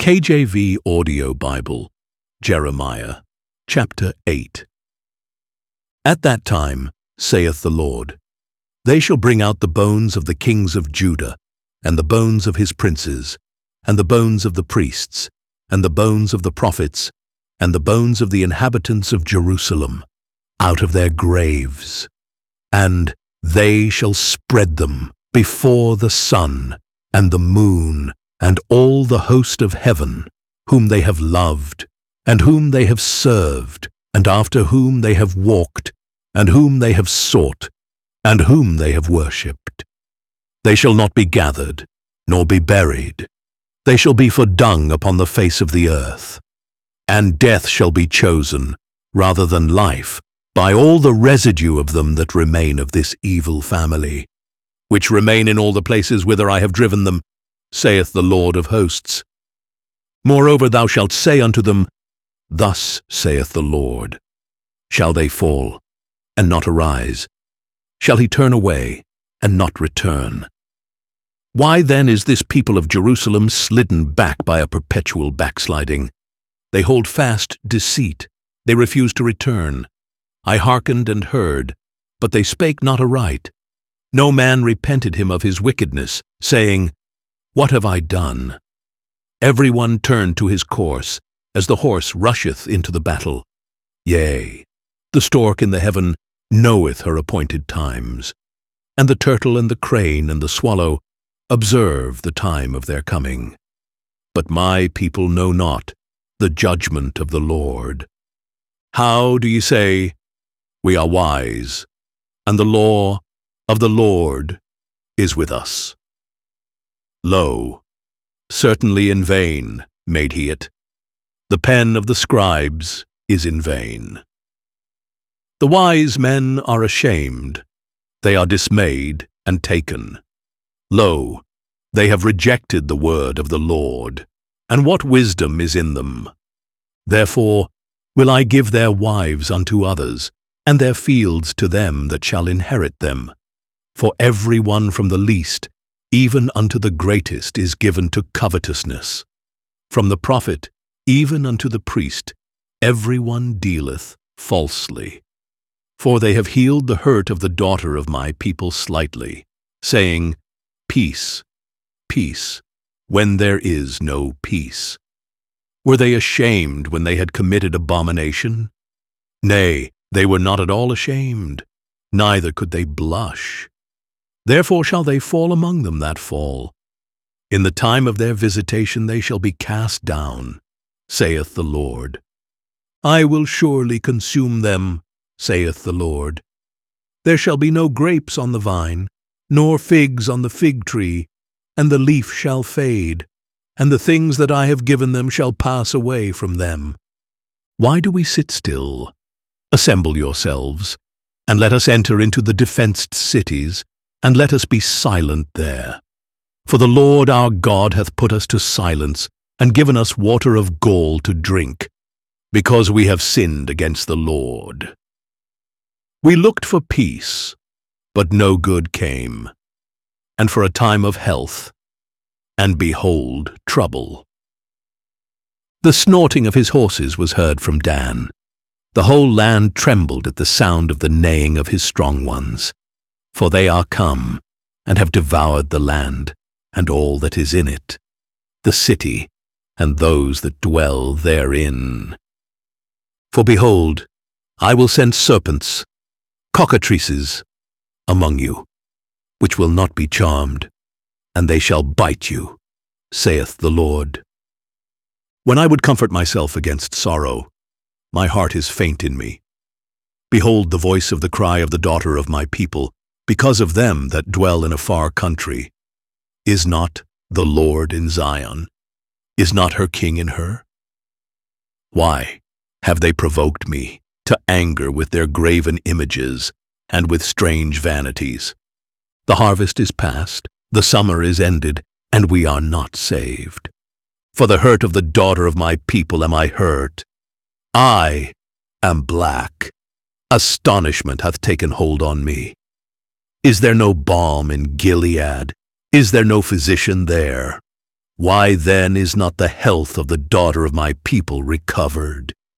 KJV Audio Bible, Jeremiah, chapter 8. At that time, saith the Lord, they shall bring out the bones of the kings of Judah, and the bones of his princes, and the bones of the priests, and the bones of the prophets, and the bones of the inhabitants of Jerusalem, out of their graves. And they shall spread them before the sun, and the moon, and all the host of heaven, whom they have loved, and whom they have served, and after whom they have walked, and whom they have sought, and whom they have worshipped. They shall not be gathered, nor be buried. They shall be for dung upon the face of the earth. And death shall be chosen, rather than life, by all the residue of them that remain of this evil family, which remain in all the places whither I have driven them, saith the Lord of hosts. Moreover thou shalt say unto them, Thus saith the Lord, shall they fall, and not arise? Shall he turn away, and not return? Why then is this people of Jerusalem slidden back by a perpetual backsliding? They hold fast deceit, they refuse to return. I hearkened and heard, but they spake not aright. No man repented him of his wickedness, saying, What have I done? Every one turned to his course, as the horse rusheth into the battle. Yea, the stork in the heaven knoweth her appointed times, and the turtle and the crane and the swallow observe the time of their coming. But my people know not the judgment of the Lord. How do ye say, We are wise, and the law of the Lord is with us? Lo, certainly in vain made he it. The pen of the scribes is in vain. The wise men are ashamed, they are dismayed and taken. Lo, they have rejected the word of the Lord, and what wisdom is in them? Therefore will I give their wives unto others, and their fields to them that shall inherit them. For every one from the least even unto the greatest is given to covetousness. From the prophet even unto the priest every one dealeth falsely. For they have healed the hurt of the daughter of my people slightly, saying, Peace, peace, when there is no peace. Were they ashamed when they had committed abomination? Nay, they were not at all ashamed, neither could they blush. Therefore shall they fall among them that fall. In the time of their visitation they shall be cast down, saith the Lord. I will surely consume them, saith the Lord. There shall be no grapes on the vine, nor figs on the fig tree, and the leaf shall fade, and the things that I have given them shall pass away from them. Why do we sit still? Assemble yourselves, and let us enter into the defenced cities, and let us be silent there. For the Lord our God hath put us to silence, and given us water of gall to drink, because we have sinned against the Lord. We looked for peace, but no good came, and for a time of health, and behold, trouble. The snorting of his horses was heard from Dan. The whole land trembled at the sound of the neighing of his strong ones. For they are come, and have devoured the land, and all that is in it, the city, and those that dwell therein. For behold, I will send serpents, cockatrices, among you, which will not be charmed, and they shall bite you, saith the Lord. When I would comfort myself against sorrow, my heart is faint in me. Behold the voice of the cry of the daughter of my people, because of them that dwell in a far country. Is not the Lord in Zion? Is not her king in her? Why have they provoked me to anger with their graven images and with strange vanities? The harvest is past, the summer is ended, and we are not saved. For the hurt of the daughter of my people am I hurt. I am black. Astonishment hath taken hold on me. Is there no balm in Gilead? Is there no physician there? Why then is not the health of the daughter of my people recovered?